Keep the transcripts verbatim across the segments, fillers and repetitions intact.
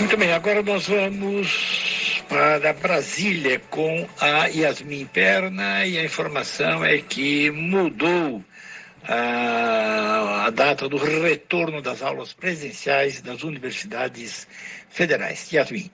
Muito bem, agora nós vamos para Brasília com a Yasmin Perna e a informação é que mudou a, a data do retorno das aulas presenciais das universidades federais. Yasmin.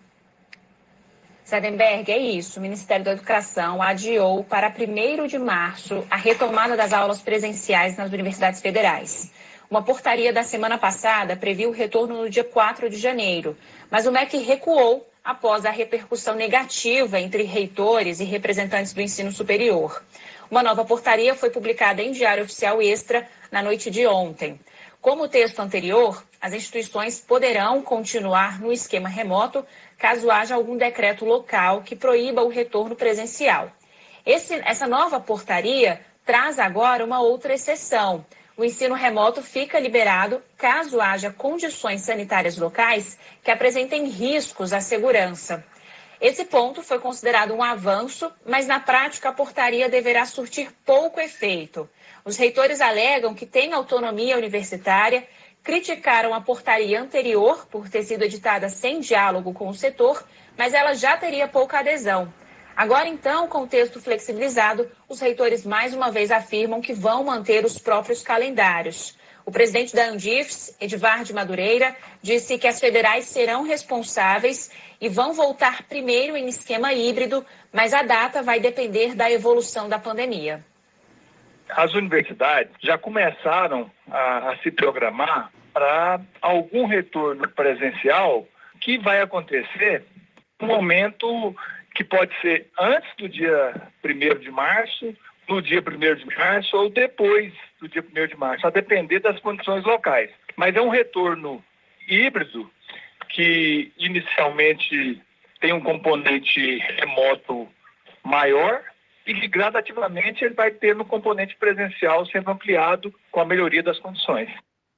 Sardenberg, é isso. O Ministério da Educação adiou para primeiro de março a retomada das aulas presenciais nas universidades federais. Uma portaria da semana passada previu o retorno no dia quatro de janeiro, mas o M E C recuou após a repercussão negativa entre reitores e representantes do ensino superior. Uma nova portaria foi publicada em Diário Oficial Extra na noite de ontem. Como o texto anterior, as instituições poderão continuar no esquema remoto caso haja algum decreto local que proíba o retorno presencial. Esse, essa nova portaria traz agora uma outra exceção. O ensino remoto fica liberado caso haja condições sanitárias locais que apresentem riscos à segurança. Esse ponto foi considerado um avanço, mas na prática a portaria deverá surtir pouco efeito. Os reitores alegam que têm autonomia universitária, criticaram a portaria anterior por ter sido editada sem diálogo com o setor, mas ela já teria pouca adesão. Agora, então, com o texto flexibilizado, os reitores mais uma vez afirmam que vão manter os próprios calendários. O presidente da Andifes, Edvard Madureira, disse que as federais serão responsáveis e vão voltar primeiro em esquema híbrido, mas a data vai depender da evolução da pandemia. As universidades já começaram a, a se programar para algum retorno presencial que vai acontecer no momento que pode ser antes do dia primeiro de março, no dia primeiro de março ou depois do dia primeiro de março, a depender das condições locais. Mas é um retorno híbrido que inicialmente tem um componente remoto maior e que gradativamente ele vai ter no componente presencial sendo ampliado com a melhoria das condições.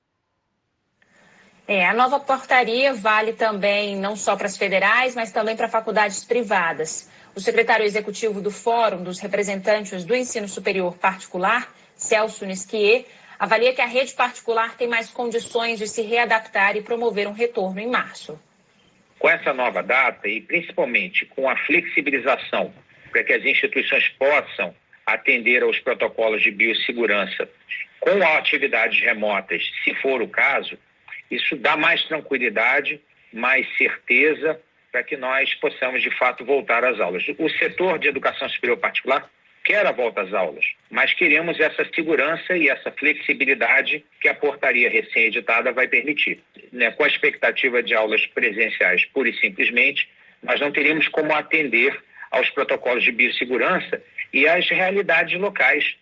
É, a nova portaria vale também não só para as federais, mas também para faculdades privadas. O secretário executivo do Fórum dos Representantes do Ensino Superior Particular, Celso Nisquier, avalia que a rede particular tem mais condições de se readaptar e promover um retorno em março. Com essa nova data e principalmente com a flexibilização para que as instituições possam atender aos protocolos de biossegurança com atividades remotas, se for o caso, isso dá mais tranquilidade, mais certeza para que nós possamos, de fato, voltar às aulas. O setor de educação superior particular quer a volta às aulas, mas queremos essa segurança e essa flexibilidade que a portaria recém-editada vai permitir. Né? Com a expectativa de aulas presenciais, pura e simplesmente, nós não teríamos como atender aos protocolos de biossegurança e às realidades locais.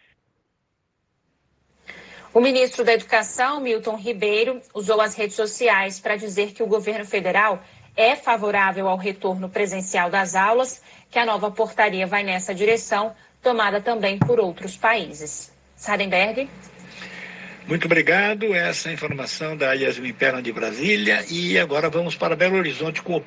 O ministro da Educação, Milton Ribeiro, usou as redes sociais para dizer que o governo federal é favorável ao retorno presencial das aulas, que a nova portaria vai nessa direção, tomada também por outros países. Sardenberg. Muito obrigado. Essa é a informação da Yasmin Perna de Brasília. E agora vamos para Belo Horizonte com o